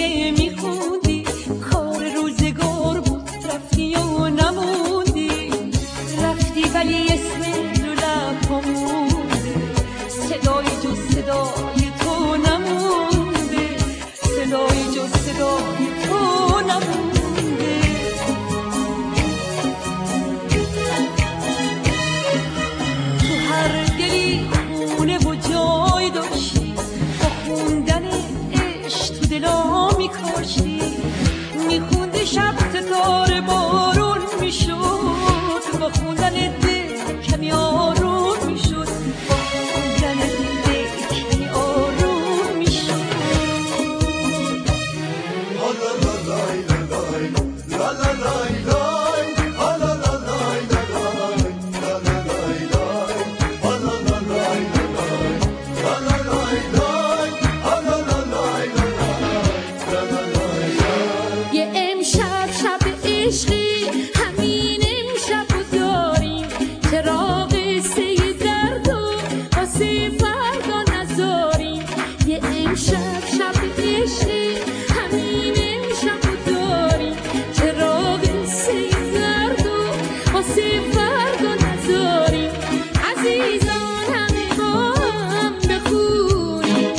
که میخوندی کار روزگار بود، رفتی و نموندی. رفتی ولی اسم تو لب‌هامونده، صدای جز صدای تو نمونده، صدای جز صدای تو نمونده. تو هر دلی خونه و جای داشتی، با خوندن عشق تو دلا میکاشتی. میخوندی شب ستاره بارون میشد، با خوندن دل کمی آروم میشد، با خوندن دل کمی آروم میشد. یه امشب شب عشقی، همین امشب رو داریم، چراغ قصه درد و واسه فردا نذاریم. یه امشب شب عشقی، همین امشب رو داریم، چراغ قصه درد و واسه فردا نذاریم. عزیزان همه با هم بخونیم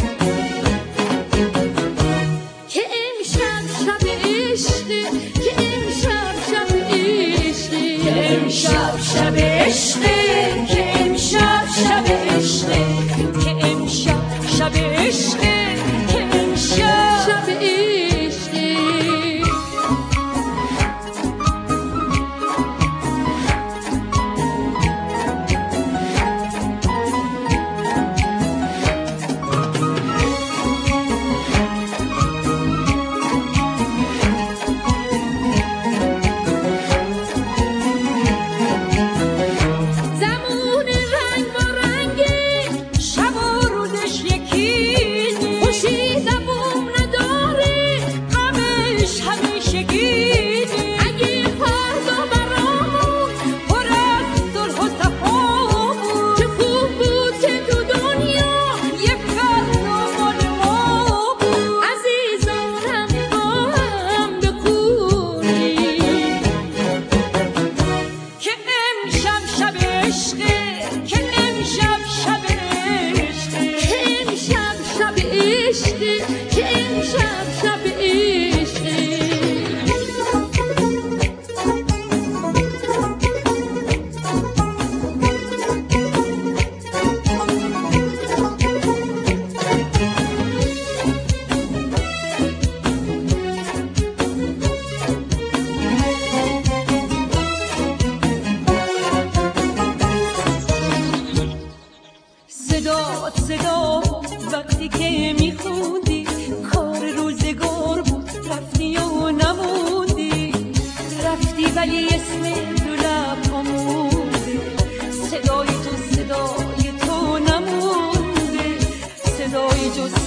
که امشب شب عشقی، که امشب شب عشقی، که امشب شب عشقی، که امشب شب عشقه، که امشب شب عشقه، که امشب شب عشقی. زمون رنگ با رنگی، شب و روزش یکی نیست، خوشی زبون نداره، غمش همیشگی نیست. اگه فردا برامون پر از صلح و صفا بود، چه خوب بود که تو دنیا یه فردا مال ما بود. عزیزان همه با هم بخونیم که امشب شب عشقه، که امشب شب عشقه. که امشب شب عشقی، که امشب شب عشقی. صدات صدا وقتی که میخوندی کار روزگار بود، رفتی و نموندی. رفتی ولی اسم تو لب‌هامونده، صدای جز صدای تو نمونده، صدای جز